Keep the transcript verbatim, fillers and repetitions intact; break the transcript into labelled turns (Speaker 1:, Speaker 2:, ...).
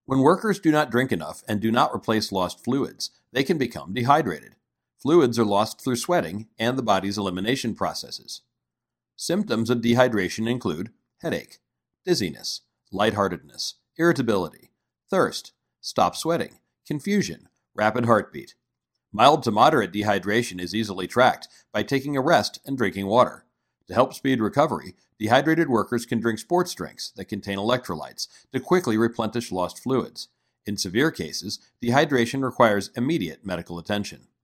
Speaker 1: When workers do not drink enough and do not replace lost fluids, they can become dehydrated. Fluids are lost through sweating and the body's elimination processes. Symptoms of dehydration include headache, dizziness, lightheartedness, irritability, thirst, stop sweating, confusion, rapid heartbeat. Mild to moderate dehydration is easily tracked by taking a rest and drinking water. To help speed recovery, dehydrated workers can drink sports drinks that contain electrolytes to quickly replenish lost fluids. In severe cases, dehydration requires immediate medical attention.